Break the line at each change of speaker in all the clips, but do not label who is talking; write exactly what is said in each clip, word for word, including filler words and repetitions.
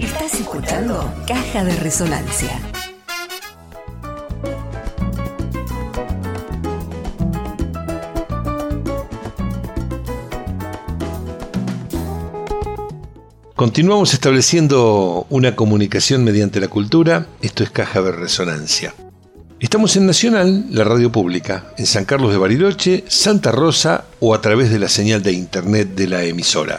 Estás escuchando Caja de Resonancia.
Continuamos estableciendo una comunicación mediante la cultura. Esto es Caja de Resonancia. Estamos en Nacional, la radio pública, en San Carlos de Bariloche, Santa Rosa o a través de la señal de internet de la emisora.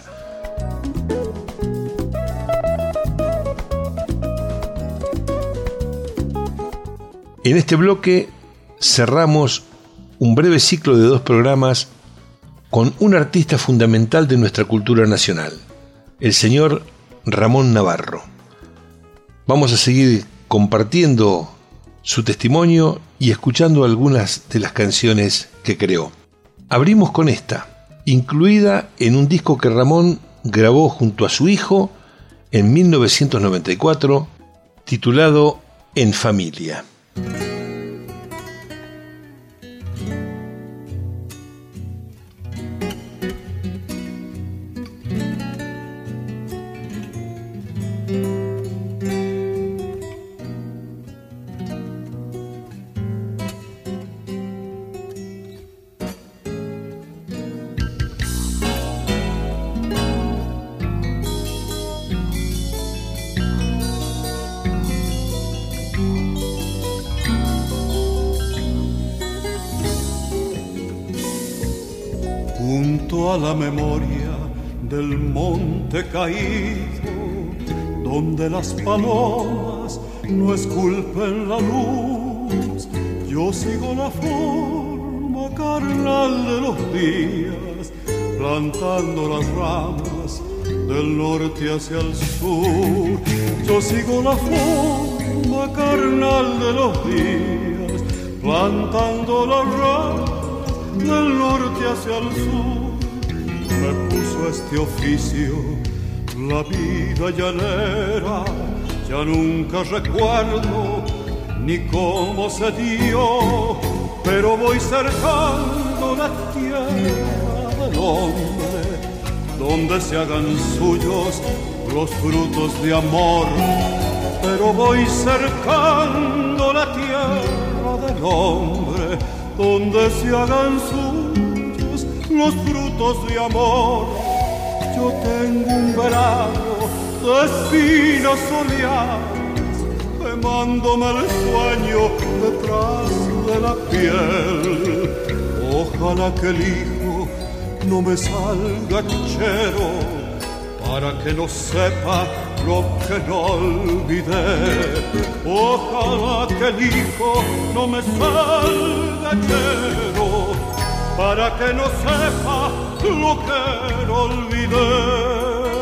En este bloque cerramos un breve ciclo de dos programas con un artista fundamental de nuestra cultura nacional, el señor Ramón Navarro. Vamos a seguir compartiendo su testimonio y escuchando algunas de las canciones que creó. Abrimos con esta, incluida en un disco que Ramón grabó junto a su hijo en mil novecientos noventa y cuatro, titulado En Familia.
Junto a la memoria del monte caído, donde las palomas no esculpen la luz, yo sigo la forma carnal de los días, plantando las ramas del norte hacia el sur. Yo sigo la forma carnal de los días, plantando las ramas del norte hacia el sur. Me puso este oficio la vida llanera, ya nunca recuerdo ni cómo se dio, pero voy cercando la tierra del hombre, donde se hagan suyos los frutos de amor. Pero voy cercando la tierra del hombre, donde se hagan suyos los frutos de amor. Yo tengo un verano de espinas soleadas, quemándome el sueño detrás de la piel. Ojalá que el hijo no me salga chero, para que no sepa lo que no olvidé. Ojalá que el hijo no me salga chero, para que no sepa lo que no olvidé.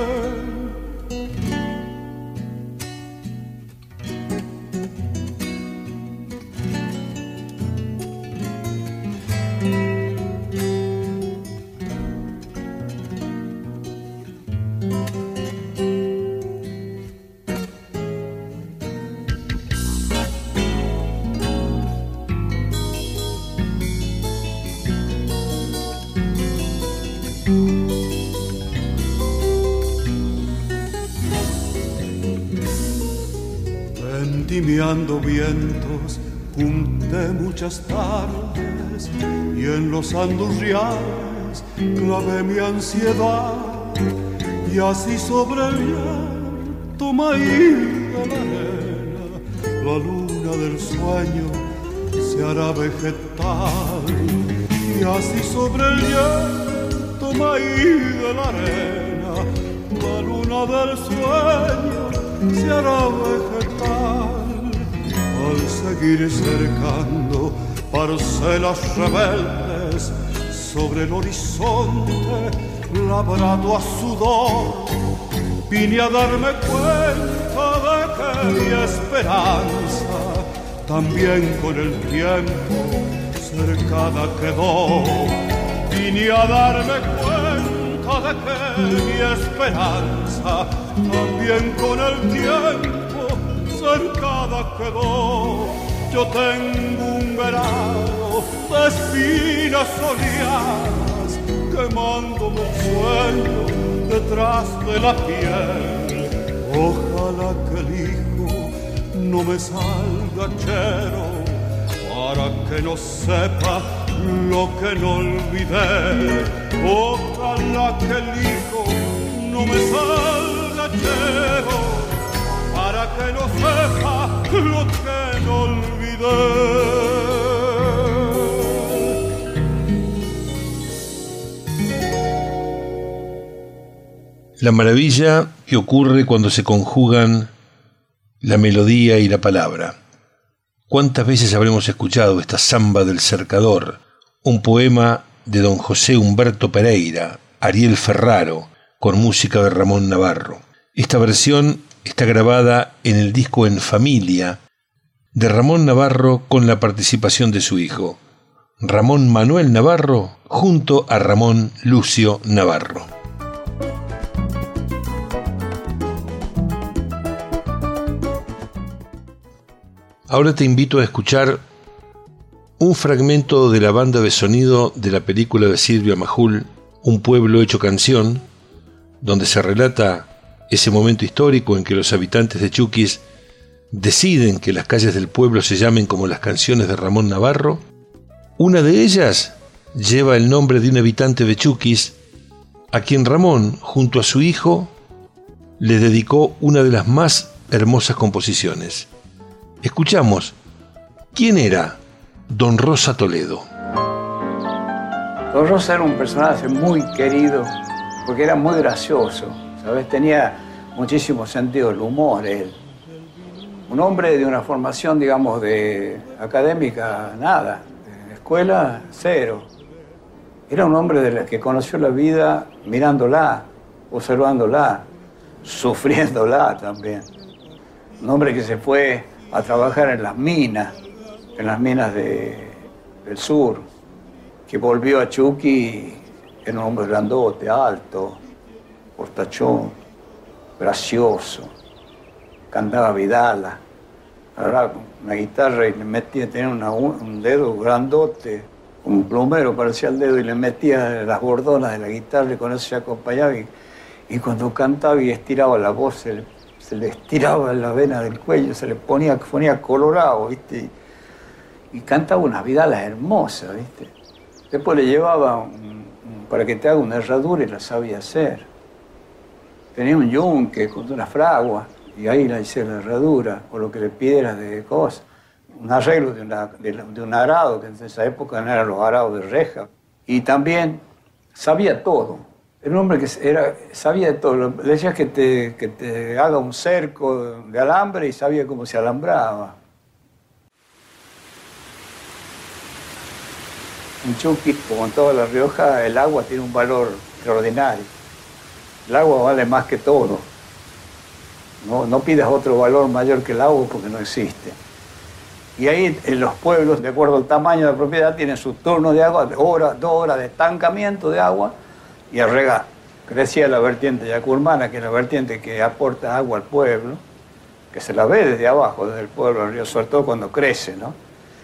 Vendimiando vientos junté muchas tardes, y en los andurriales clavé mi ansiedad, y así sobre el llanto maíz de la arena la luna del sueño se hará vegetal. Y así sobre el llanto maíz de la arena la luna del sueño se hará vegetal. Al seguir cercando parcelas rebeldes sobre el horizonte labrado a sudor, vine a darme cuenta de que mi esperanza también con el tiempo cercada quedó. Vine a darme cuenta de que mi esperanza también con el tiempo cercada quedó. Yo tengo un verano de espinas soleadas, quemándome el sueño detrás de la piel. Ojalá no me salga chero, para que no sepa lo que no olvidé. Ojalá que el hijo no me salga chero, para que no sepa lo que no olvidé.
La maravilla que ocurre cuando se conjugan la melodía y la palabra. ¿Cuántas veces habremos escuchado esta Zamba del Cercador, un poema de don José Humberto Pereira, Ariel Ferraro, con música de Ramón Navarro? Esta versión está grabada en el disco En Familia de Ramón Navarro con la participación de su hijo, Ramón Manuel Navarro, junto a Ramón Lucio Navarro. Ahora te invito a escuchar un fragmento de la banda de sonido de la película de Silvia Majul, Un pueblo hecho canción, donde se relata ese momento histórico en que los habitantes de Chuquis deciden que las calles del pueblo se llamen como las canciones de Ramón Navarro. Una de ellas lleva el nombre de un habitante de Chuquis, a quien Ramón, junto a su hijo, le dedicó una de las más hermosas composiciones. Escuchamos, ¿quién era Don Rosa Toledo?
Don Rosa era un personaje muy querido porque era muy gracioso, ¿sabes? Tenía muchísimo sentido del humor él. Un hombre de una formación, digamos, de académica, nada. De escuela, cero. Era un hombre de la que conoció la vida mirándola, observándola, sufriéndola también. Un hombre que se fue a trabajar en las minas, en las minas de, del sur, que volvió a Chuqui, era un hombre grandote, alto, portachón, gracioso, cantaba vidala, agarraba una guitarra y le metía, tenía una, un dedo grandote, un plumero parecía el dedo, y le metía las bordonas de la guitarra y con eso se acompañaba, y, y cuando cantaba y estiraba la voz, se le, se le estiraba la vena del cuello, se le ponía, ponía colorado, ¿viste? Y, y cantaba unas vidalas hermosas, ¿viste? Después le llevaba un, un, para que te haga una herradura y la sabía hacer. Tenía un yunque con una fragua y ahí la hice la herradura, o lo que le pidieras de cosas. Un arreglo de, una, de, de un arado, que en esa época no eran los arados de reja. Y también sabía todo. Era un hombre que era, sabía de todo. Le decías que te, que te haga un cerco de alambre y sabía cómo se alambraba. En Chuqui, como en toda La Rioja, el agua tiene un valor extraordinario. El agua vale más que todo. No, no pidas otro valor mayor que el agua porque no existe. Y ahí en los pueblos, de acuerdo al tamaño de la propiedad, tienen su turno de agua, de hora, dos horas de estancamiento de agua y a regar. Crecía la vertiente yacurmana, que es la vertiente que aporta agua al pueblo, que se la ve desde abajo, desde el pueblo del río, sobre todo cuando crece, ¿no?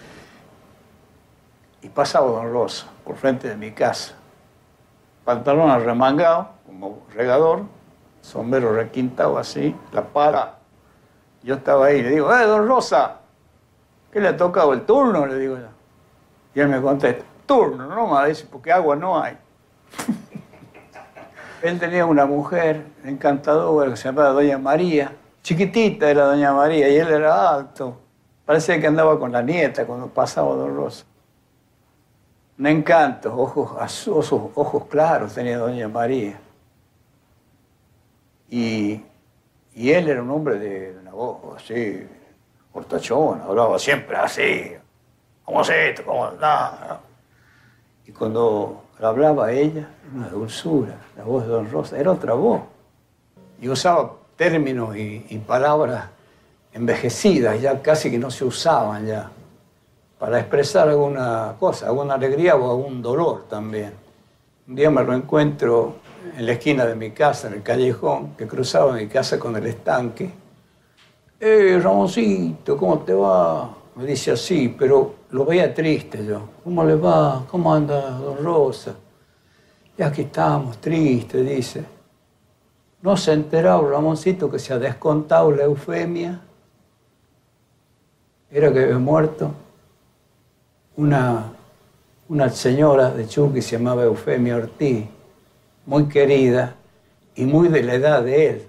Y pasaba Don Rosa por frente de mi casa. Pantalón arremangado, como regador, sombrero requintado así, la pala. Yo estaba ahí y le digo, ¡eh, Don Rosa! ¿Qué le ha tocado el turno? Le digo yo. Y él me contesta, turno, no más, dice, porque agua no hay. Él tenía una mujer encantadora que se llamaba Doña María. Chiquitita era Doña María y él era alto. Parecía que andaba con la nieta cuando pasaba Don Rosa. Un encanto, ojos azules, ojos claros tenía Doña María. Y, y él era un hombre de una voz así, portachón, hablaba siempre así. ¿Cómo es esto? ¿Cómo anda? Y cuando hablaba a ella, una dulzura, la voz de Don Rosa, era otra voz. Y usaba términos y, y palabras envejecidas, ya casi que no se usaban ya, para expresar alguna cosa, alguna alegría o algún dolor también. Un día me lo encuentro en la esquina de mi casa, en el callejón, que cruzaba mi casa con el estanque. ¡Eh, Ramoncito, ¿cómo te va? Me dice así, pero lo veía triste yo. ¿Cómo le va? ¿Cómo anda Don Rosa? Y aquí estamos, tristes, dice. ¿No se ha enterado, Ramoncito, que se ha descontado la eufemia? era que había muerto una, una señora de Chubut que se llamaba Eufemia Ortiz, muy querida y muy de la edad de él,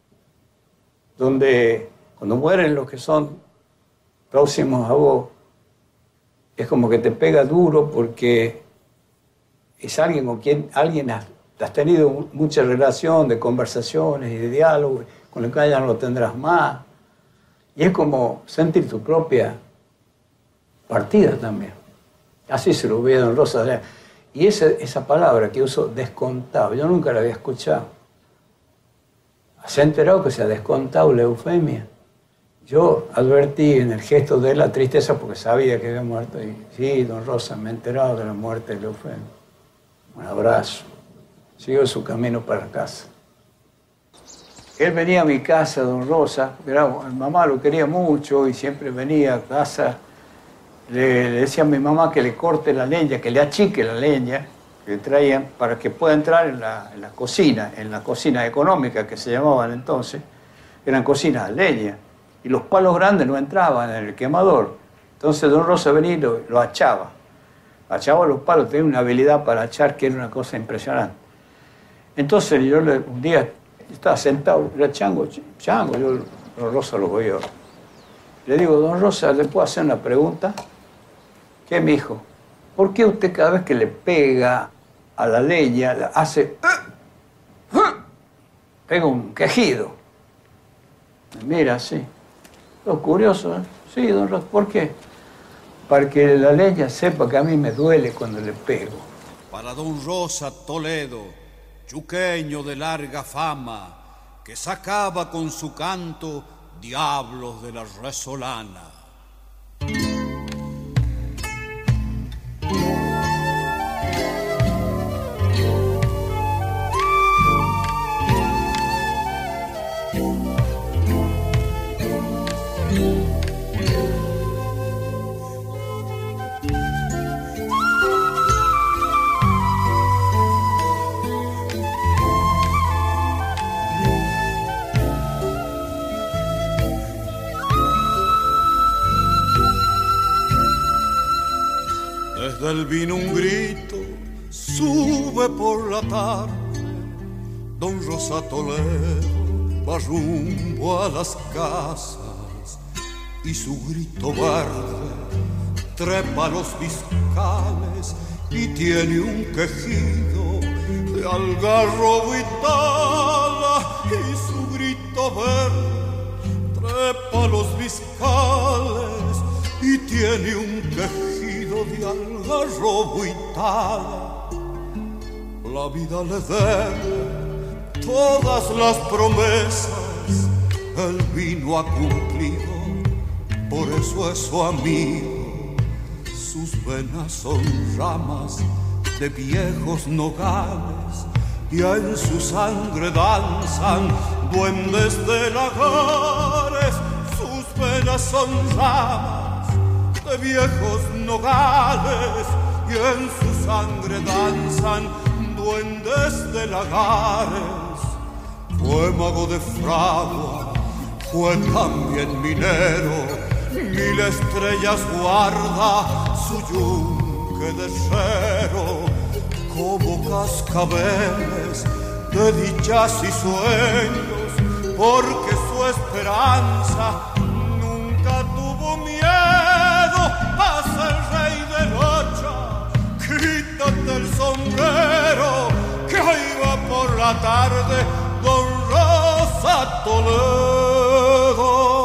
donde cuando mueren los que son próximos a vos, es como que te pega duro porque es alguien con quien alguien has, has tenido mucha relación de conversaciones y de diálogo, con el que ya no lo tendrás más. Y es como sentir tu propia partida también. Así se lo ve a don Rosa. Y esa, esa palabra que uso, descontado, yo nunca la había escuchado. ¿Se ha enterado que se ha descontado la Eufemia? Yo advertí en el gesto de él la tristeza porque sabía que había muerto. Y sí, don Rosa, me he enterado de la muerte de la Eufemia. Un abrazo. Siguió su camino para casa. Él venía a mi casa, don Rosa, era, mi mamá lo quería mucho y siempre venía a casa. Le, le decía a mi mamá que le corte la leña, que le achique la leña, que le traían para que pueda entrar en la, en la cocina, en la cocina económica que se llamaban entonces. Eran cocinas de leña. Y los palos grandes no entraban en el quemador. Entonces don Rosa venía y lo, lo achaba. Achaba los palos, tenía una habilidad para achar que era una cosa impresionante. Entonces yo le, un día estaba sentado, era chango, chango, yo don Rosa lo veía. Le digo, don Rosa, ¿le puedo hacer una pregunta? ¿Qué, mijo? ¿Por qué usted cada vez que le pega a la leña hace... pega un quejido? Mira, sí. Lo curioso, ¿eh? Sí, don Rosa, ¿por qué? Para que la leña sepa que a mí me duele cuando le pego.
Para don Rosa Toledo, chuqueño de larga fama, que sacaba con su canto diablos de la resolana. Desde el vino un grito sube por la tarde, don Rosa Toledo va rumbo a las casas y su grito verde trepa los viscales y tiene un quejido de algarrobo y tala, y su grito verde trepa los viscales y tiene un quejido de algarrobo y tala. La vida le debe todas las promesas, el vino ha cumplido, por eso es su amigo. Sus venas son ramas de viejos nogales y en su sangre danzan duendes de lagares. Sus venas son ramas de viejos nogales y en su sangre danzan duendes de lagares. Fue mago de fragua, fue también minero, mil estrellas guarda su yunque de cero, como cascabeles de dichas y sueños, porque su esperanza nunca tuvo miedo. Pasa el rey de Rocha, quítate el sombrero, que ahí va por la tarde don Rosa Toledo.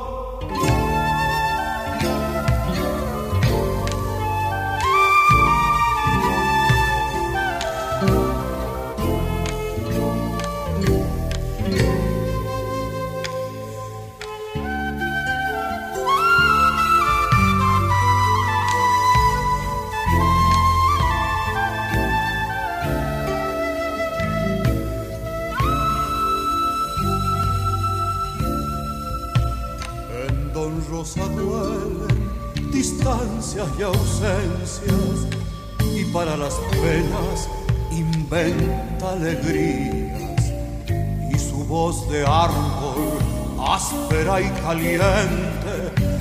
Rosa duelen distancias y ausencias, y para las penas inventa alegrías, y su voz de árbol áspera y caliente se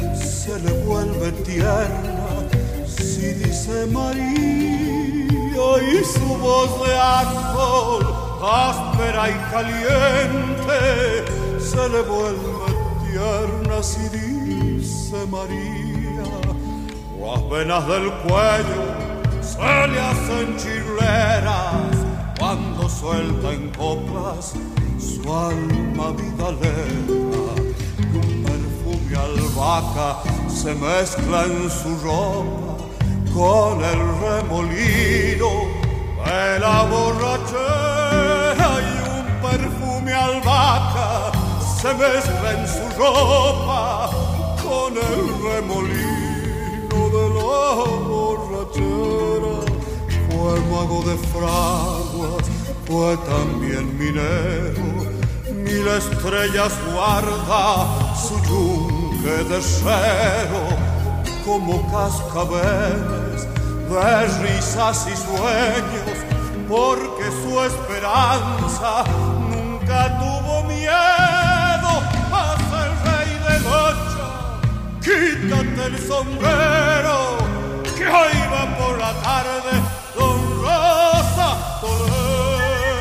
se le vuelve tierna si dice María, y su voz de ángel áspera y caliente se le vuelve tierna si dice María. Las venas del cuello se le hacen chirleras cuando suelta en coplas su alma vidalera. Un perfume albahaca se mezcla en su ropa con el remolino de la borrachera, y un perfume albahaca se mezcla en su ropa con el remolino de la borrachera. Fue mago de fraguas, fue también minero, mil estrellas guarda su yunque de cero, como cascabeles de risas y sueños, porque su esperanza nunca tuvo miedo. Haz el rey de noche, quítate el sombrero, que hoy va por la tarde Don Rosa Toledo.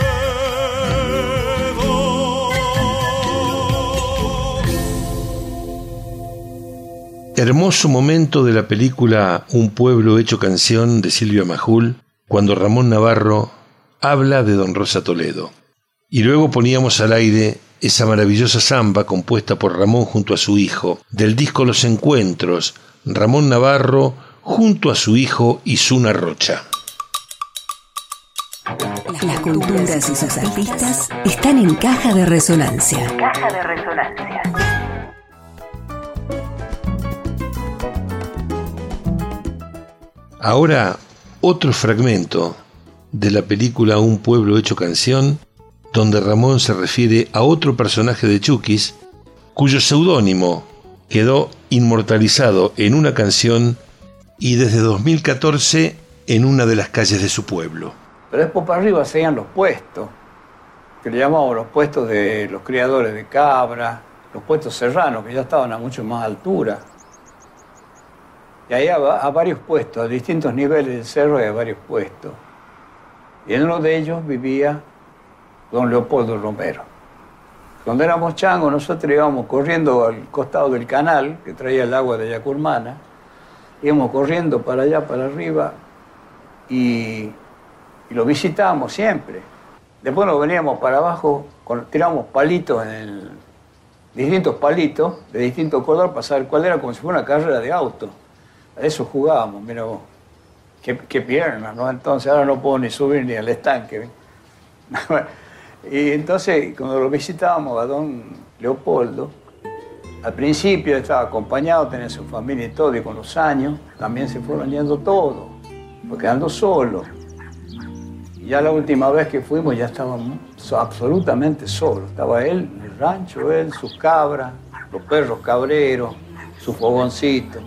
Hermoso momento de la película Un pueblo hecho canción de Silvia Majul, cuando Ramón Navarro habla de Don Rosa Toledo. Y luego poníamos al aire esa maravillosa samba compuesta por Ramón junto a su hijo, del disco Los Encuentros, Ramón Navarro junto a su hijo Isuna Rocha.
Las culturas y sus artistas están en Caja de Resonancia.
Caja de Resonancia.
Ahora, otro fragmento de la película Un pueblo hecho canción, donde Ramón se refiere a otro personaje de Chukis, cuyo seudónimo quedó inmortalizado en una canción y desde dos mil catorce en una de las calles de su pueblo.
Pero después para arriba seguían los puestos, que le llamamos los puestos de los criadores de cabra, los puestos serranos, que ya estaban a mucho más altura. Y ahí a, a varios puestos, a distintos niveles del cerro, hay varios puestos. Y en uno de ellos vivía don Leopoldo Romero. Cuando éramos changos, nosotros íbamos corriendo al costado del canal, que traía el agua de Yacurmana, íbamos corriendo para allá, para arriba, y, y lo visitábamos siempre. Después nos veníamos para abajo, con, tirábamos palitos, en el, distintos palitos, de distinto color, para saber cuál era, como si fuera una carrera de auto. A eso jugábamos, mira vos. Qué, qué piernas, ¿no? Entonces ahora no puedo ni subir ni al estanque. Y entonces, cuando lo visitábamos a don Leopoldo, al principio estaba acompañado, tenía su familia y todo, y con los años también se fueron yendo todos, fue quedando solo. Y ya la última vez que fuimos ya estábamos absolutamente solos. Estaba él, el rancho, él, sus cabras, los perros cabreros, su fogoncito.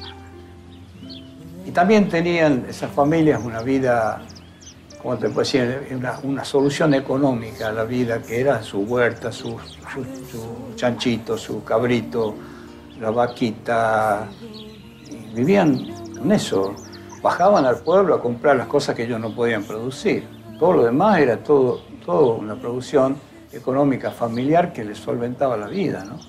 Y también tenían esas familias una vida, como te puedo decir, una, una solución económica a la vida, que era su huerta, su, su, su chanchito, su cabrito, la vaquita. Y vivían con eso. Bajaban al pueblo a comprar las cosas que ellos no podían producir. Todo lo demás era todo, todo una producción económica familiar que les solventaba la vida, ¿no?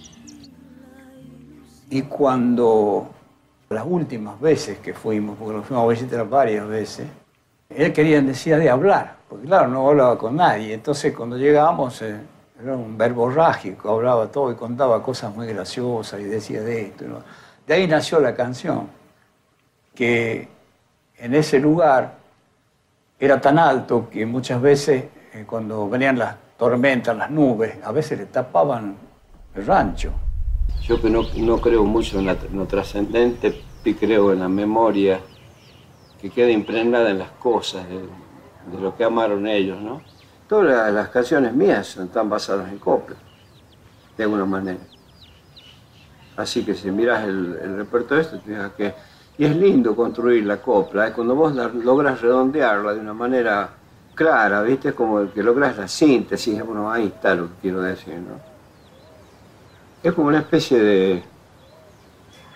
Y cuando las últimas veces que fuimos, porque nos fuimos a visitar varias veces, él quería decir de hablar, porque claro, no hablaba con nadie. Entonces cuando llegábamos, eh, era un verborrágico, hablaba todo y contaba cosas muy graciosas y decía de esto, ¿no? De ahí nació la canción, que en ese lugar era tan alto que muchas veces, eh, cuando venían las tormentas, las nubes, a veces le tapaban el rancho.
Yo que no, no creo mucho en, la, en lo trascendente, y creo en la memoria que queda impregnada en las cosas de, de lo que amaron ellos, ¿no? Todas las, las canciones mías están basadas en copla, de alguna manera. Así que si miras el, el repertorio este, te fijas que... Y es lindo construir la copla, ¿eh? Cuando vos la, logras redondearla de una manera clara, ¿viste? Como que logras la síntesis, bueno, ahí está lo que quiero decir, ¿no? Es como una especie de,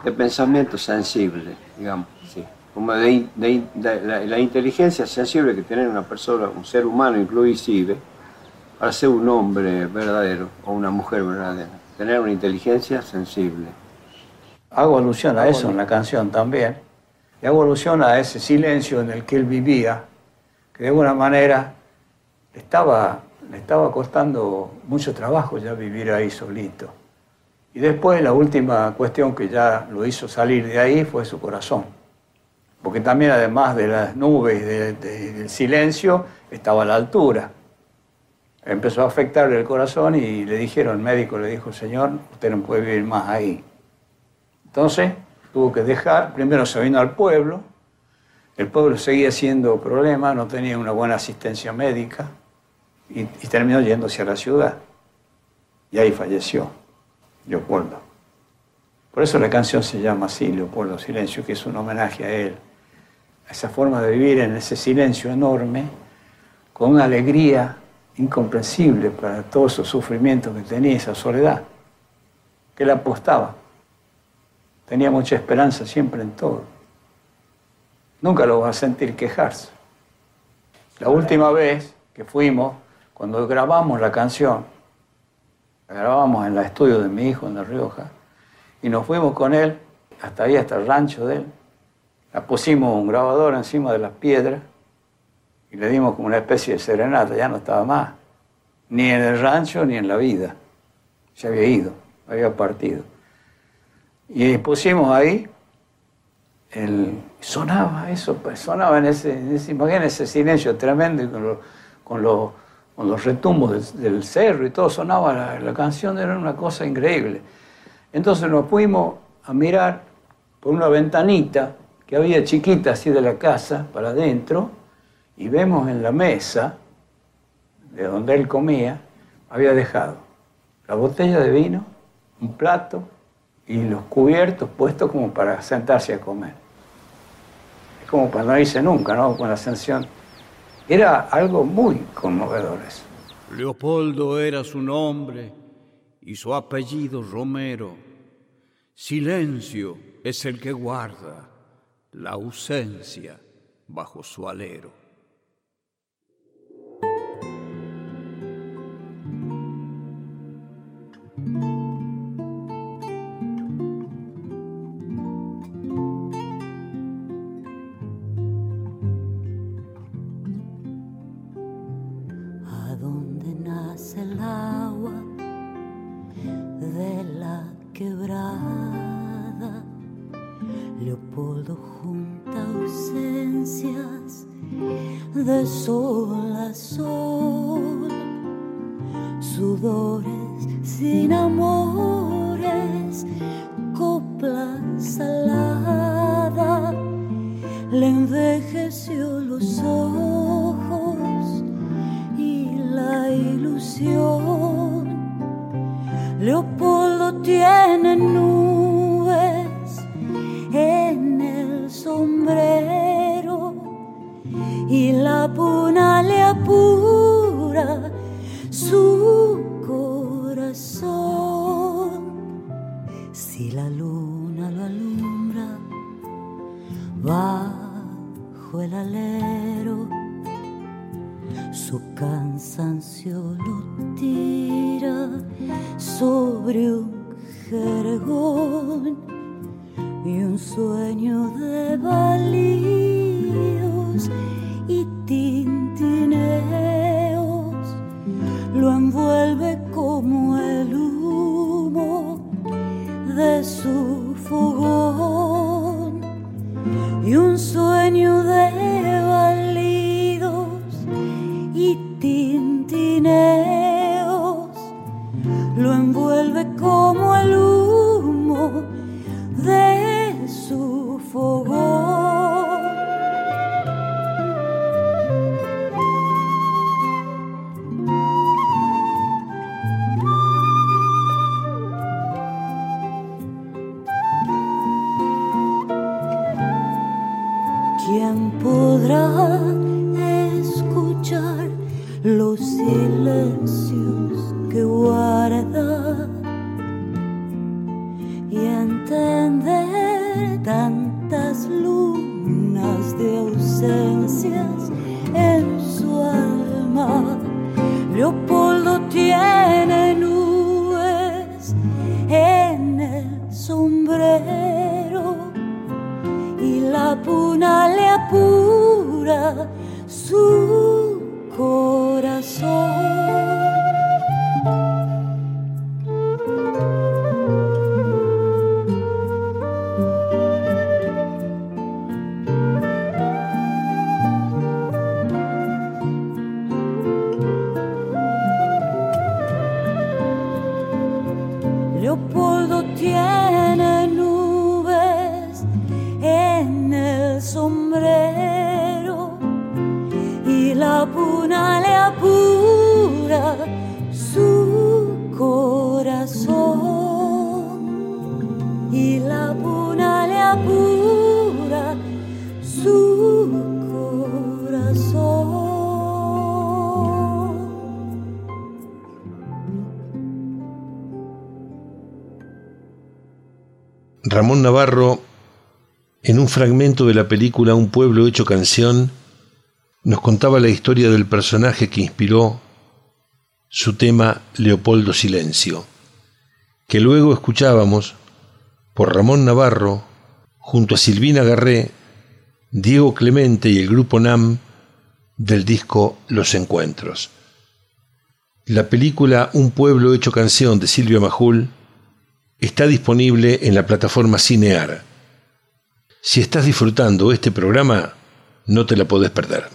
de pensamiento sensible, digamos, sí. Como de, de, de la, la inteligencia sensible que tiene una persona, un ser humano inclusive, para ser un hombre verdadero o una mujer verdadera. Tener una inteligencia sensible.
Hago alusión a eso en la canción también. Y hago alusión a ese silencio en el que él vivía, que de alguna manera le estaba, le estaba costando mucho trabajo ya vivir ahí solito. Y después la última cuestión que ya lo hizo salir de ahí fue su corazón. Porque también además de las nubes y de, de, del silencio, estaba la altura. Empezó a afectarle el corazón y le dijeron, el médico le dijo, señor, usted no puede vivir más ahí. Entonces tuvo que dejar, primero se vino al pueblo, el pueblo seguía siendo problema, no tenía una buena asistencia médica y, y terminó yéndose a la ciudad. Y ahí falleció Leopoldo. Por eso la canción se llama así, Leopoldo Silencio, que es un homenaje a él. A esa forma de vivir en ese silencio enorme, con una alegría incomprensible para todos esos sufrimientos que tenía, esa soledad, que él apostaba. Tenía mucha esperanza siempre en todo. Nunca lo vas a sentir quejarse. La última vez que fuimos, cuando grabamos la canción, la grabamos en el estudio de mi hijo en La Rioja, y nos fuimos con él hasta ahí, hasta el rancho de él. La pusimos un grabador encima de las piedras y le dimos como una especie de serenata, ya no estaba más. Ni en el rancho ni en la vida. Se había ido, había partido. Y pusimos ahí, el, sonaba eso, pues, sonaba en ese, en ese, imagínense ese silencio tremendo y con, lo, con, lo, con los retumbos del, del cerro y todo, sonaba la, la canción, era una cosa increíble. Entonces nos fuimos a mirar por una ventanita que había chiquita así de la casa para adentro y vemos en la mesa de donde él comía, había dejado la botella de vino, un plato y los cubiertos puestos como para sentarse a comer. Es como para no irse nunca, ¿no? Con la ascensión. Era algo muy conmovedor eso.
Leopoldo era su nombre y su apellido Romero. Silencio es el que guarda la ausencia bajo su alero.
¿A dónde nace el agua de la quebrada? Leopoldo junta ausencias de sol a sol, sudores sin amores, copla salada, le envejeció los ojos y la ilusión. Leopoldo tiene nubes en el sombrero y la puna le apura su corazón. Si la luna lo alumbra bajo el alero, su cansancio lo tira sobre un jergón y un sueño de baldíos y tintineos lo envuelve como el humo de su fogón, y un sueño de baldíos y tintineos lo envuelve como el humo de su fogón. ¿Quién podrá escuchar los silencios que guarda y entender Leopoldo tiene nubes en el sombrero y la puna le apura su corazón, y la puna le apura su corazón.
Ramón Navarro, en un fragmento de la película Un pueblo hecho canción, nos contaba la historia del personaje que inspiró su tema Leopoldo Silencio, que luego escuchábamos por Ramón Navarro junto a Silvina Garré, Diego Clemente y el grupo NAM del disco Los Encuentros. La película Un pueblo hecho canción de Silvia Majul está disponible en la plataforma Cinear. Si estás disfrutando este programa, no te la podés perder.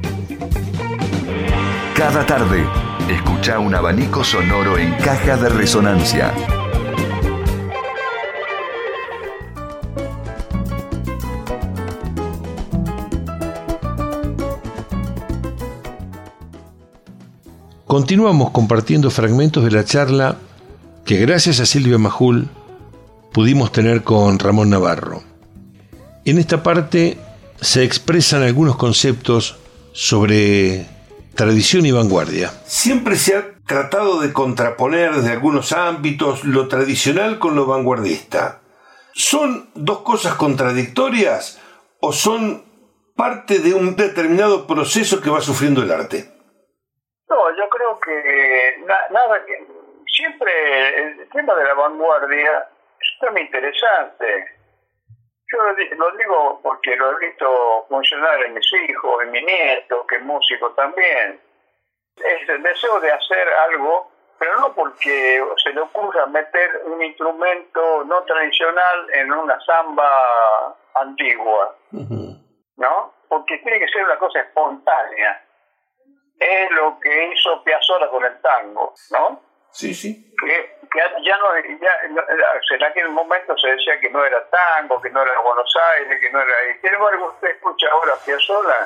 Cada tarde, escucha un abanico sonoro en Caja de Resonancia.
Continuamos compartiendo fragmentos de la charla que gracias a Silvia Majul pudimos tener con Ramón Navarro. En esta parte se expresan algunos conceptos sobre tradición y vanguardia. Siempre se ha tratado de contraponer desde algunos ámbitos lo tradicional con lo vanguardista. ¿Son dos cosas contradictorias o son parte de un determinado proceso que va sufriendo el arte?
No, yo creo que na- nada que... Siempre el tema de la vanguardia es un tema interesante. Yo lo, di- lo digo porque lo he visto funcionar en mis hijos, en mi nieto, que es músico también. Es el deseo de hacer algo, pero no porque se le ocurra meter un instrumento no tradicional en una samba antigua, ¿no? Porque tiene que ser una cosa espontánea. Es lo que hizo Piazzolla con el tango, ¿no?
Sí, sí.
Que, que ya no, ya, no, en aquel momento se decía que no era tango, que no era Buenos Aires, que no era... Y sin embargo, usted escucha ahora a Piazzolla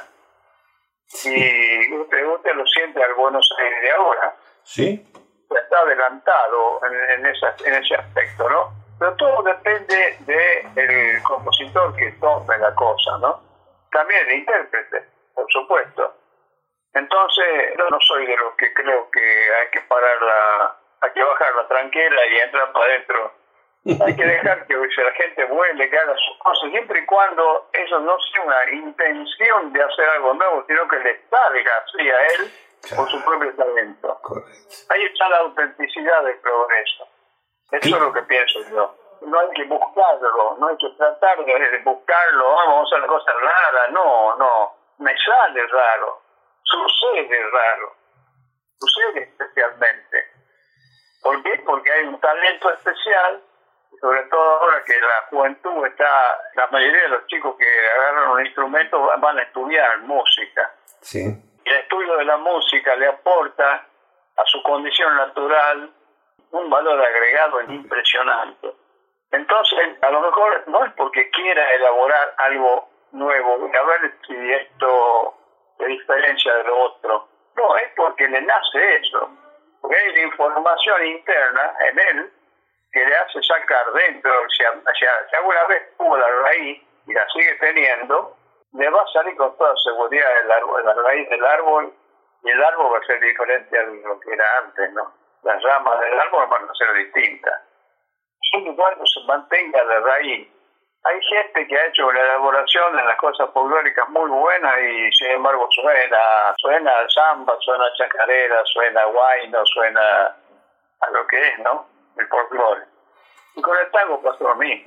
y usted, usted lo siente al Buenos Aires de ahora.
Sí.
Está adelantado en, en, esa, en ese aspecto, ¿no? Pero todo depende del compositor que tome la cosa, ¿no? También el intérprete, por supuesto. Entonces, yo no soy de los que creo que hay que pararla, hay que bajarla tranquila y entrar para adentro. Hay que dejar que la gente vuele, que haga sus cosas, siempre y cuando eso no sea una intención de hacer algo nuevo, sino que le salga así a él por su propio talento.
Correcto.
Ahí está la autenticidad del progreso. Eso es lo que pienso yo. No hay que buscarlo, no hay que tratar de buscarlo, oh, vamos a hacer cosas raras, no, no, me sale raro. Sucede raro, sucede especialmente. ¿Por qué? Porque hay un talento especial, sobre todo ahora que la juventud está, la mayoría de los chicos que agarran un instrumento van a estudiar música.
Sí.
Y el estudio de la música le aporta a su condición natural un valor agregado impresionante. Entonces, a lo mejor no es porque quiera elaborar algo nuevo, a ver si esto de diferencia de lo otro. No, es porque le nace eso. Porque hay información interna en él que le hace sacar dentro, si, si, si alguna vez tuvo la raíz y la sigue teniendo, le va a salir con toda seguridad el árbol, la raíz del árbol, y el árbol va a ser diferente a lo que era antes, ¿no? Las ramas del árbol van a ser distintas. Siempre y cuando se mantenga la raíz. Hay gente que ha hecho una elaboración en las cosas folclóricas muy buenas y sin embargo suena, suena a samba, suena a chacarera, suena a guayno, suena a lo que es, ¿no? El folclore. Y con el tango pasó lo mismo.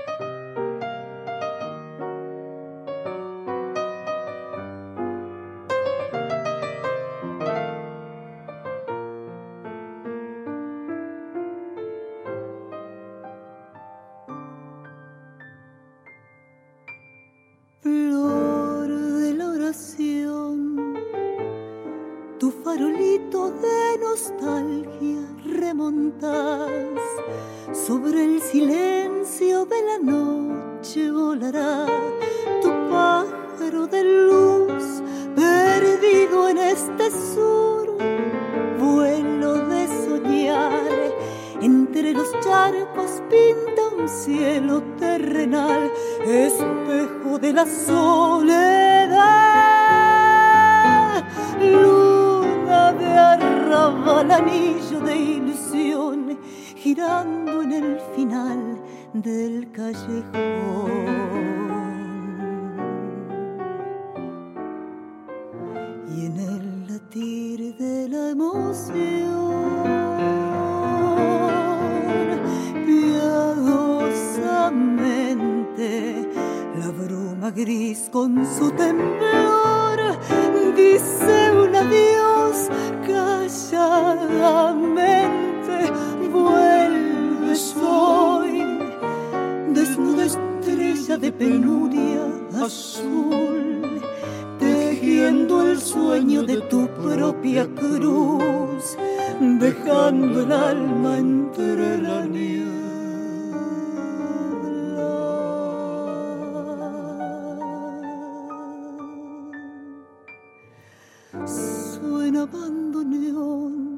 Flor de la oración, tu farolito de nostalgia remontar sobre el silencio de la noche volará tu pájaro de luz, perdido en este sur, vuelo de soñar. Entre los charcos pinta un cielo terrenal, espejo de la soledad, luna de arrabal, anillo de ilusión, girando en el final del callejón. Y en el latir de la emoción, piadosamente, la bruma gris con su temblor dice un adiós calladamente. Vuelves hoy, desnuda estrella de penuria azul, tejiendo el sueño de tu propia cruz, dejando el alma entre la niebla. Suena bandoneón,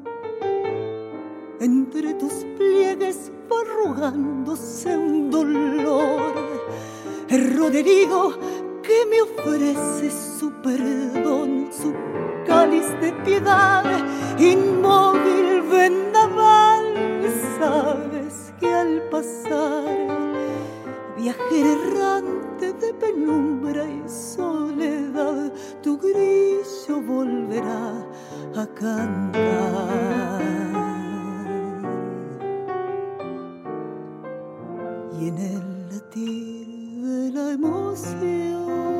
entre tus pliegues va arrugándose un dolor, error herido que me ofrece su perdón, su cáliz de piedad, inmóvil vendaval. Sabes que al pasar, viajero errante de penumbra y soledad, tu grillo volverá a cantar. Y en el latir de la emoción,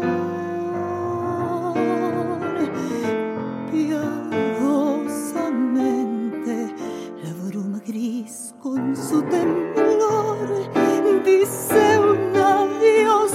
piadosamente, la bruma gris con su temblor dice un adiós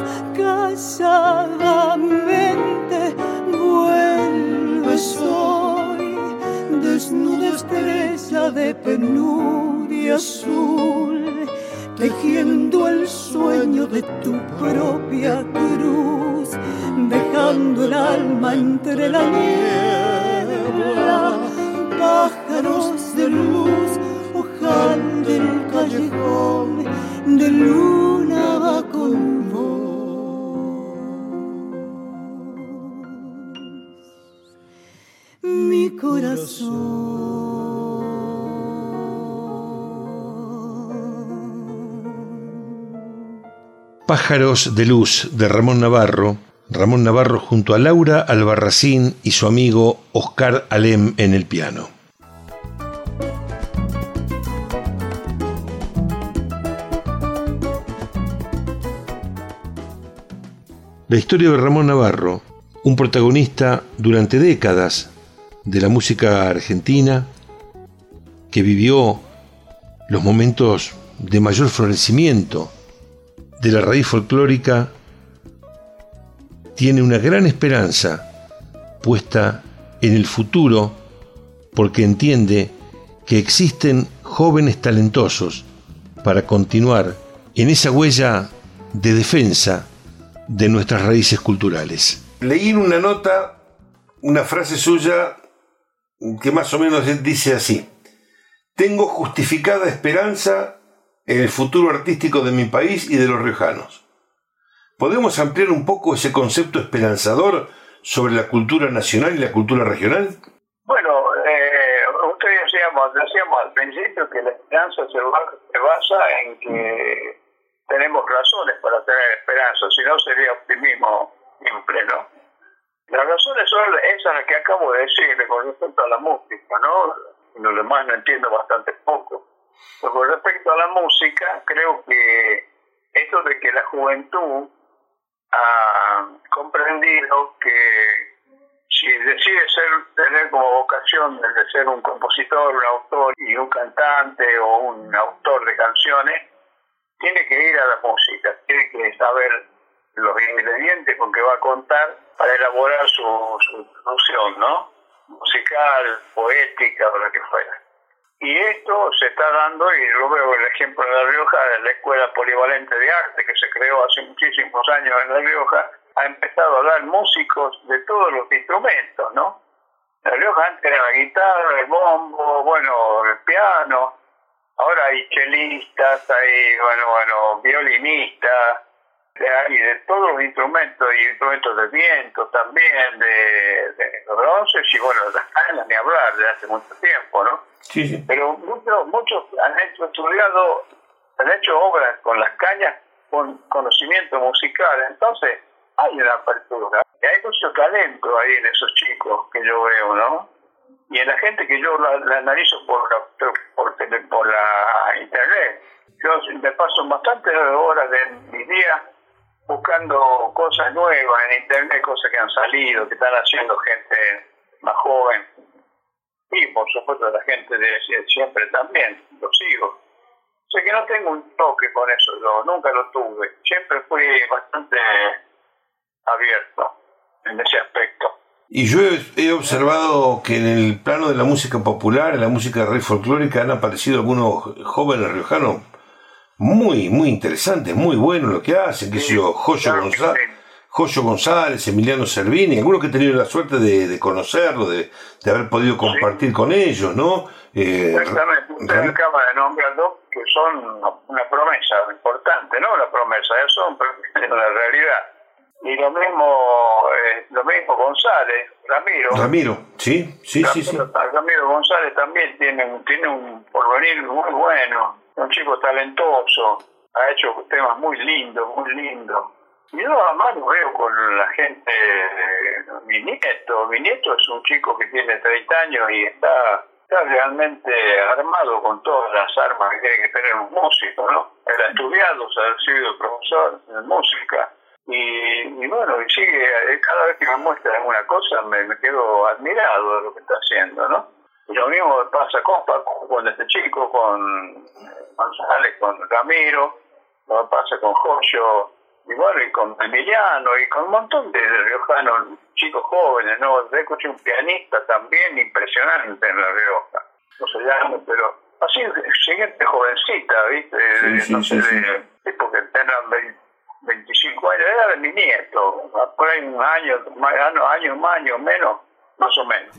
calladamente. Vuelves hoy, desnuda estrella de penuria azul, tejiendo el sueño de tu propia cruz, dejando el alma entre la niebla. Pájaros de luz, ojal del callejón, de luna va con vos, mi corazón.
Pájaros de luz, de Ramón Navarro. Ramón Navarro junto a Laura Albarracín y su amigo Oscar Alem en el piano. La historia de Ramón Navarro, un protagonista durante décadas de la música argentina, que vivió los momentos de mayor florecimiento de la raíz folclórica, tiene una gran esperanza puesta en el futuro, porque entiende que existen jóvenes talentosos para continuar en esa huella de defensa de nuestras raíces culturales. Leí en una nota una frase suya que más o menos dice así: tengo justificada esperanza en el futuro artístico de mi país y de los riojanos. ¿Podemos ampliar un poco ese concepto esperanzador sobre la cultura nacional y la cultura regional?
Bueno, eh, ustedes decíamos, decíamos al principio que la esperanza se, va, se basa en que tenemos razones para tener esperanza, si no sería optimismo simple, ¿no? Las razones son esas las que acabo de decir con respecto a la música, ¿no? Lo demás no entiendo bastante poco. Pero con respecto a la música, creo que esto de que la juventud ha comprendido que si decide ser, tener como vocación el de ser un compositor, un autor y un cantante o un autor de canciones, tiene que ir a la música, tiene que saber los ingredientes con que va a contar para elaborar su, su producción, ¿no? Musical, poética o lo que fuera. Y esto se está dando, y lo veo el ejemplo en La Rioja, de la Escuela Polivalente de Arte, que se creó hace muchísimos años en La Rioja, ha empezado a dar músicos de todos los instrumentos, ¿no? En La Rioja antes era la guitarra, el bombo, bueno, el piano, ahora hay chelistas, hay, bueno, bueno, violinistas, hay de todos los instrumentos, y instrumentos de viento también, de, de los bronces, y bueno, las cañas, ni hablar, de hace mucho tiempo, ¿no?
Sí, sí.
Pero muchos muchos han hecho estudiado, han hecho obras con las cañas con conocimiento musical, entonces hay una apertura, y hay mucho talento ahí en esos chicos que yo veo, ¿no? Y en la gente que yo la, la analizo por la, por, por, por la internet. Yo me paso bastantes horas de mi día buscando cosas nuevas en internet, cosas que han salido, que están haciendo gente más joven. Y por supuesto la gente de siempre también, lo sigo. O sea que no tengo un toque con eso, yo nunca lo tuve. Siempre fui bastante abierto en ese aspecto.
Y yo he, he observado que en el plano de la música popular, en la música rey folclórica, han aparecido algunos jóvenes riojanos muy, muy interesantes, muy buenos lo que hacen, qué sé yo, Joyo
claro,
González.
sí.
Joyo González, Emiliano Cervini, algunos que he tenido la suerte de, de conocerlos, de, de haber podido compartir sí. con ellos, ¿no? Eh,
Exactamente, usted
re...
acaba de nombrar dos que son una promesa importante, no una promesa, son una realidad. Y lo mismo, eh, lo mismo González, Ramiro.
Ramiro, sí, sí,
Ramiro,
sí, sí.
Ramiro González también tiene, tiene un porvenir muy bueno, un chico talentoso, ha hecho temas muy lindos, muy lindos. Y yo además lo veo con la gente, mi nieto, mi nieto es un chico que tiene treinta años y está, está realmente armado con todas las armas que tiene que tener un músico, ¿no? Él ha estudiado, ha sido profesor de música y, y bueno, y sigue, cada vez que me muestra alguna cosa me, me quedo admirado de lo que está haciendo, ¿no? Y lo mismo pasa con Paco, con este chico, con González, con Ramiro, lo pasa con Joyo, y bueno, y con Emiliano, y con un montón de riojanos, chicos jóvenes, ¿no? Yo escuché un pianista también impresionante en La Rioja, no se llama, pero así, siguiente jovencita, ¿viste?
Sí, sí,
no
sí,
sé,
sí.
de, tipo que tengan veinticinco años, era de mi nieto, por ahí un año, año, año, un año menos, más o menos.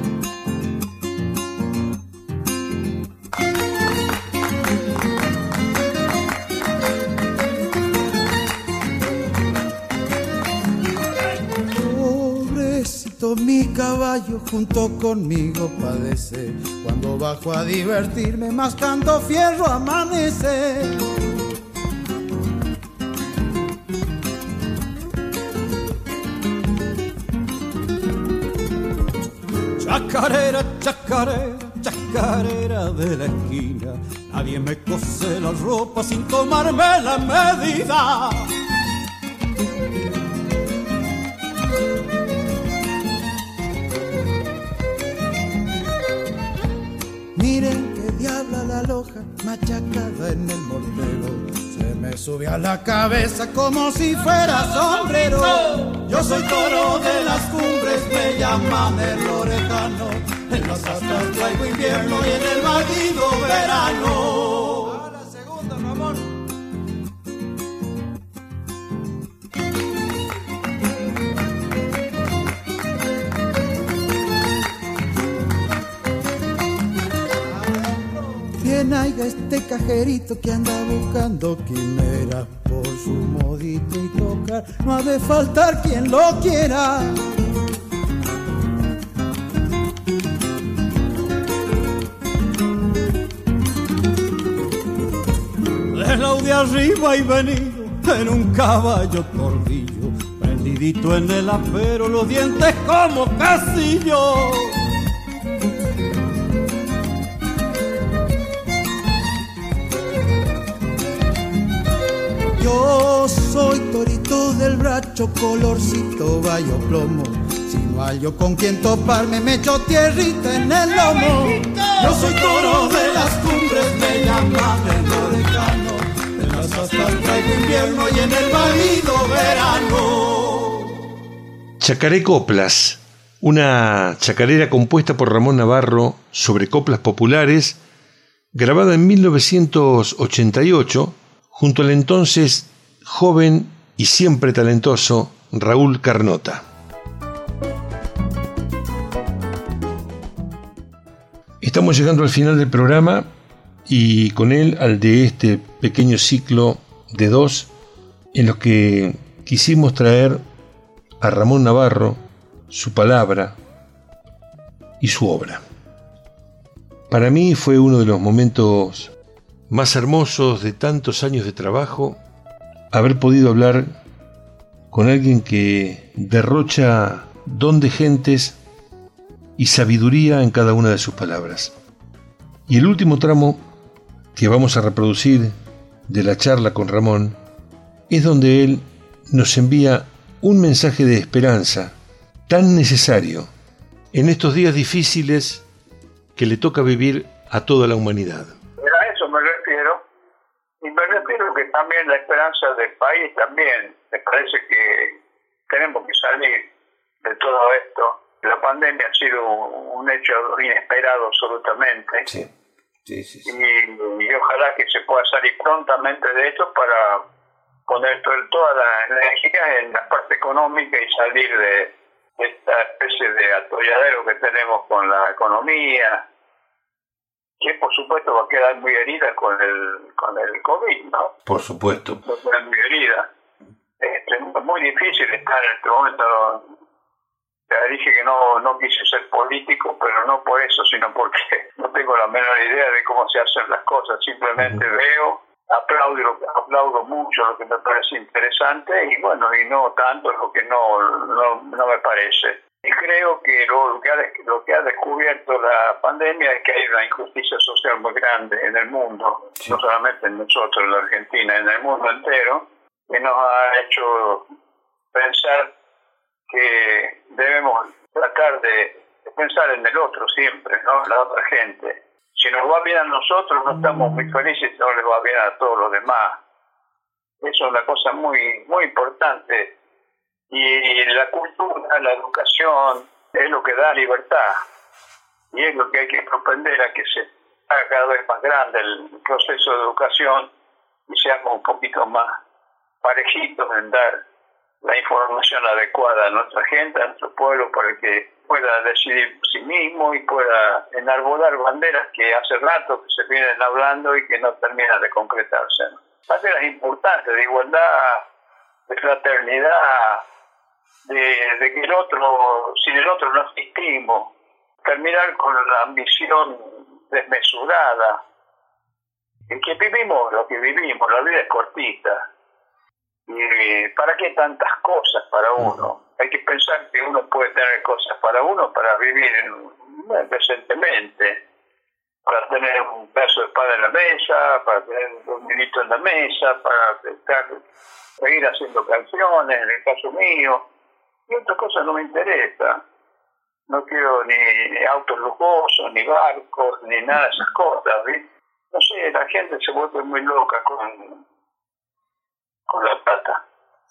Mi caballo junto conmigo padece. Cuando bajo a divertirme, mascando fierro amanece. Chacarera, chacarera, chacarera de la esquina. Nadie me cose la ropa sin tomarme la medida. Miren que diabla la loja machacada en el mortero. Se me sube a la cabeza como si fuera sombrero. Yo soy toro de las cumbres, me llaman el orejano. En las astas traigo invierno y en el válido verano. A la segunda, Ramón. Bien haya este cajerito que anda buscando quimeras por su modito y tocar, no ha de faltar quien lo quiera. Del lado de arriba y venido en un caballo tordillo, prendidito en el apero, los dientes como casillo. Yo soy torito del bracho, colorcito bayo plomo. Si no hallo con quien toparme, me echo tierrita en el lomo. Yo soy toro de las cumbres, me llaman el orejano. En las astas traigo invierno y en el válido verano.
Chacaré Coplas, una chacarera compuesta por Ramón Navarro sobre coplas populares grabada en mil novecientos ochenta y ocho junto al entonces joven y siempre talentoso Raúl Carnota. Estamos llegando al final del programa y con él al de este pequeño ciclo de dos en los que quisimos traer a Ramón Navarro, su palabra y su obra. Para mí fue uno de los momentos más hermosos de tantos años de trabajo haber podido hablar con alguien que derrocha don de gentes y sabiduría en cada una de sus palabras. Y el último tramo que vamos a reproducir de la charla con Ramón es donde él nos envía un mensaje de esperanza tan necesario en estos días difíciles que le toca vivir a toda la humanidad.
A eso me refiero, y me refiero que también la esperanza del país también, me parece que tenemos que salir de todo esto. La pandemia ha sido un hecho inesperado absolutamente.
Sí, sí, sí. sí.
Y, y ojalá que se pueda salir prontamente de esto para poner todo, toda la energía en la parte económica y salir de esta especie de atolladero que tenemos con la economía, que por supuesto va a quedar muy herida con el con el COVID, ¿no?
Por supuesto.
Va a quedar muy herida. Es muy difícil estar en este momento. Ya dije que no, no quise ser político, pero no por eso, sino porque no tengo la menor idea de cómo se hacen las cosas. Simplemente veo, aplaudo, aplaudo mucho lo que me parece interesante y bueno, y no tanto lo que no, no, no me parece. Y creo que lo, lo, que ha, lo que ha descubierto la pandemia es que hay una injusticia social muy grande en el mundo, sí. No solamente en nosotros, en la Argentina, en el mundo entero, que nos ha hecho pensar que debemos tratar de, de pensar en el otro siempre, ¿no? La otra gente. Si nos va bien a nosotros, no estamos muy felices si no les va bien a todos los demás. Eso es una cosa muy, muy importante. Y la cultura, la educación, es lo que da libertad. Y es lo que hay que propender a que se haga cada vez más grande el proceso de educación y seamos un poquito más parejitos en dar la información adecuada a nuestra gente, a nuestro pueblo, para que pueda decidir por sí mismo y pueda enarbolar banderas que hace rato que se vienen hablando y que no terminan de concretarse. Banderas importantes de igualdad, de fraternidad, de, de que el otro, sin el otro no existimos, terminar con la ambición desmesurada, en que vivimos lo que vivimos, la vida es cortita. ¿Y para qué tantas cosas para uno? Hay que pensar que uno puede tener cosas para uno para vivir decentemente, para tener un pedazo de pan en la mesa, para tener un vinito en la mesa, para estar, seguir haciendo canciones, en el caso mío, y otras cosas no me interesan. No quiero ni autos lujosos, ni barcos, ni nada de esas cosas, ¿sí? No sé, la gente se vuelve muy loca con... con la plata,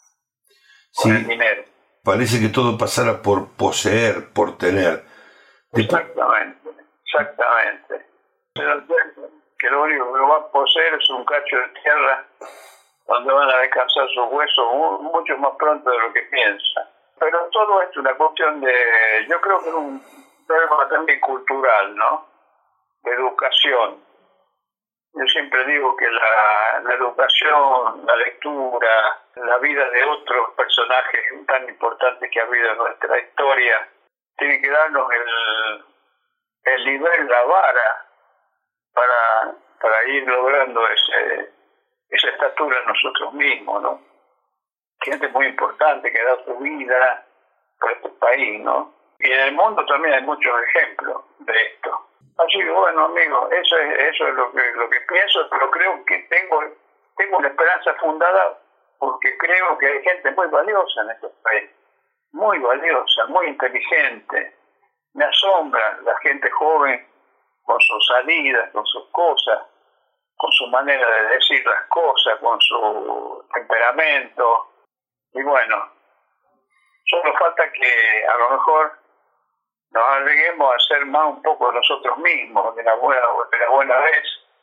con
sí,
el dinero.
Parece que todo pasara por poseer, por tener.
Exactamente, exactamente. Pero que lo único que va a poseer es un cacho de tierra donde van a descansar sus huesos mucho más pronto de lo que piensa. Pero todo esto es una cuestión de, yo creo que es un problema también cultural, ¿no? De educación. Yo siempre digo que la, la educación, la lectura, la vida de otros personajes tan importantes que ha habido en nuestra historia, tiene que darnos el, el nivel, la vara, para, para ir logrando ese, esa estatura en nosotros mismos, ¿no? Gente muy importante que ha dado su vida por este país, ¿no? Y en el mundo también hay muchos ejemplos de esto. Así que bueno, amigo, eso es eso es lo que lo que pienso, pero creo que tengo tengo una esperanza fundada porque creo que hay gente muy valiosa en este país, muy valiosa, muy inteligente. Me asombra la gente joven con sus salidas, con sus cosas, con su manera de decir las cosas, con su temperamento. Y bueno, solo falta que a lo mejor nos arriesguemos a ser más un poco nosotros mismos, de la buena, de la buena vez,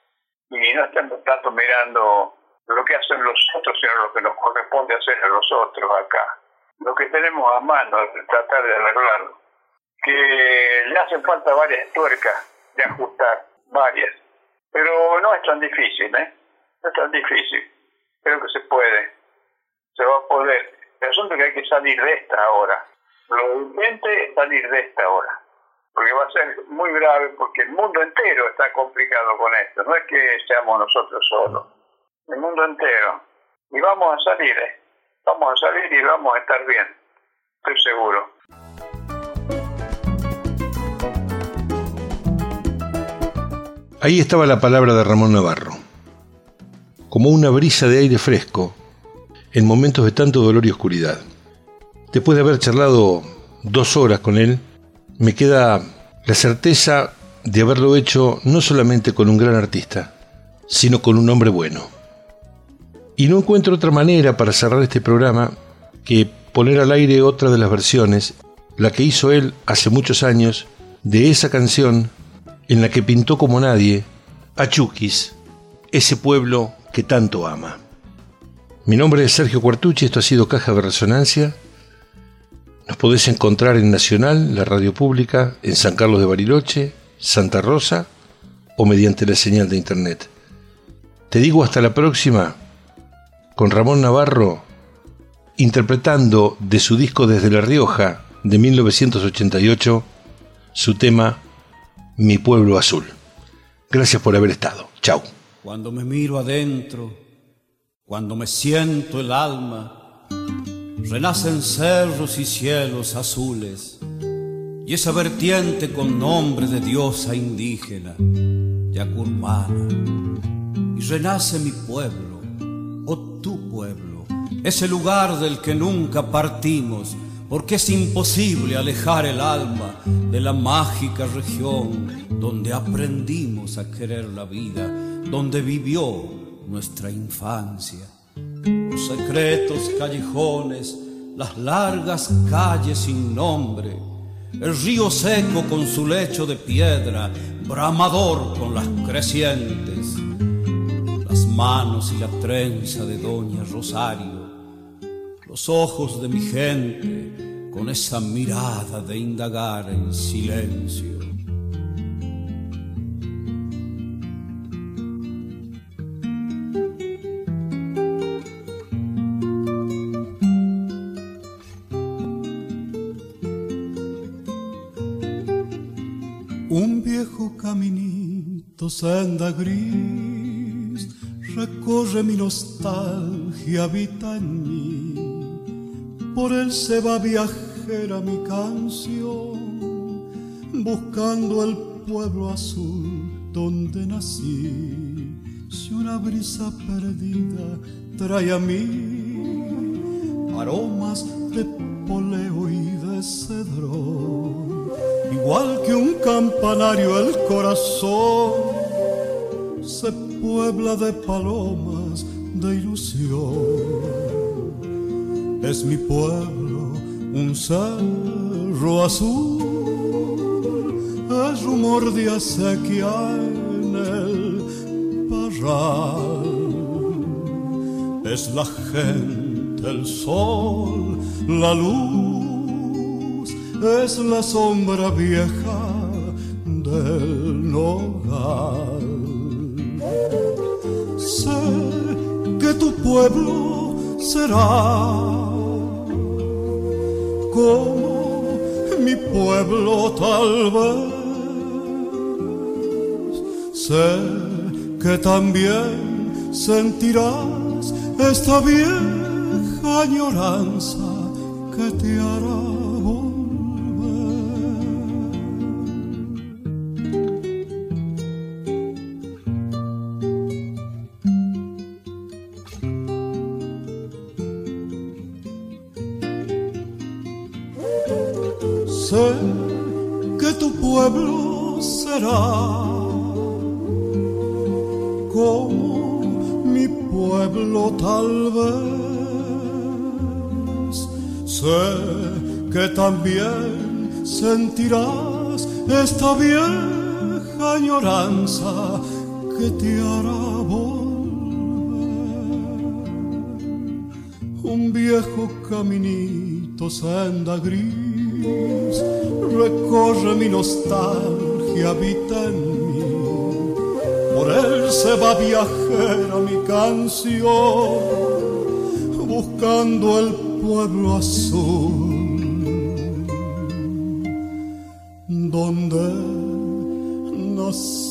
y no estemos tanto mirando lo que hacen los otros, sino lo que nos corresponde hacer a los otros acá. Lo que tenemos a mano es tratar de arreglarlo. Que le hacen falta varias tuercas de ajustar, varias. Pero no es tan difícil, ¿eh? No es tan difícil. Creo que se puede. Se va a poder. El asunto es que hay que salir de esta ahora. Lo urgente es salir de esta ahora. Porque va a ser muy grave, porque el mundo entero está complicado con esto. No es que seamos nosotros solos. El mundo entero. Y vamos a salir, ¿eh? Vamos a salir y vamos a estar bien. Estoy seguro.
Ahí estaba la palabra de Ramón Navarro, como una brisa de aire fresco en momentos de tanto dolor y oscuridad. Después de haber charlado dos horas con él, me queda la certeza de haberlo hecho no solamente con un gran artista, sino con un hombre bueno. Y no encuentro otra manera para cerrar este programa que poner al aire otra de las versiones, la que hizo él hace muchos años, de esa canción en la que pintó como nadie a Chuquis, ese pueblo que tanto ama. Mi nombre es Sergio Cuartucci, esto ha sido Caja de Resonancia. Nos podés encontrar en Nacional, la radio pública, en San Carlos de Bariloche, Santa Rosa o mediante la señal de internet. Te digo hasta la próxima con Ramón Navarro interpretando de su disco Desde La Rioja de mil novecientos ochenta y ocho su tema Mi Pueblo Azul. Gracias por haber estado. Chau.
Cuando me miro adentro, cuando me siento el alma, renacen cerros y cielos azules, y esa vertiente con nombre de diosa indígena, Yacurmana, y renace mi pueblo, o tu pueblo, ese lugar del que nunca partimos, porque es imposible alejar el alma de la mágica región donde aprendimos a querer la vida, donde vivió nuestra infancia. Los secretos callejones, las largas calles sin nombre, el río seco con su lecho de piedra, bramador con las crecientes, las manos y la trenza de Doña Rosario, los ojos de mi gente con esa mirada de indagar en silencio.
Un viejo caminito, senda gris, recorre mi nostalgia, habita en mí. Por él se va viajera mi canción, buscando el pueblo azul donde nací. Si una brisa perdida trae a mí aromas de poleo y de cedrón, igual que un campanario el corazón se puebla de palomas de ilusión. Es mi pueblo un cerro azul, es rumor de acequia en el parral, es la gente, el sol, la luz, es la sombra vieja del nogal. Sé que tu pueblo será como mi pueblo tal vez. Sé que también sentirás esta vieja añoranza que te hará sé que tu pueblo será como mi pueblo tal vez. Sé que también sentirás esta vieja añoranza
que te hará volver. Un viejo caminito, senda gris, recorre mi nostalgia, habita en mí. Por él se va viajera mi canción, buscando el pueblo azul, donde nací.